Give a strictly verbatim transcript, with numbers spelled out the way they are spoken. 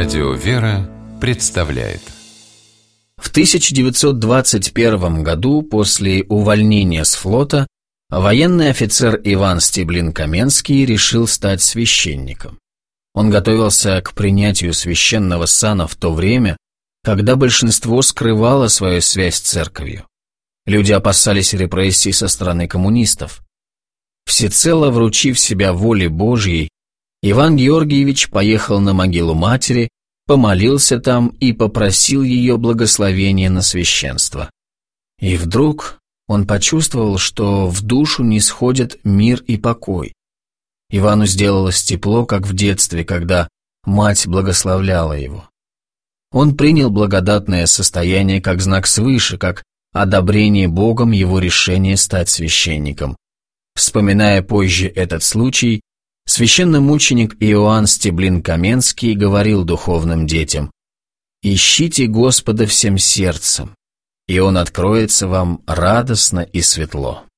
Радио «Вера» представляет. В тысяча девятьсот двадцать первом году, после увольнения с флота, военный офицер Иван Стеблин-Каменский решил стать священником. Он готовился к принятию священного сана в то время, когда большинство скрывало свою связь с церковью. Люди опасались репрессий со стороны коммунистов. Всецело вручив себя воле Божьей, Иван Георгиевич поехал на могилу матери, помолился там и попросил ее благословения на священство. И вдруг он почувствовал, что в душу нисходят мир и покой. Ивану сделалось тепло, как в детстве, когда мать благословляла его. Он принял благодатное состояние как знак свыше, как одобрение Богом его решения стать священником. Вспоминая позже этот случай, священномученик Иоанн Стеблин-Каменский говорил духовным детям: «Ищите Господа всем сердцем, и Он откроется вам радостно и светло».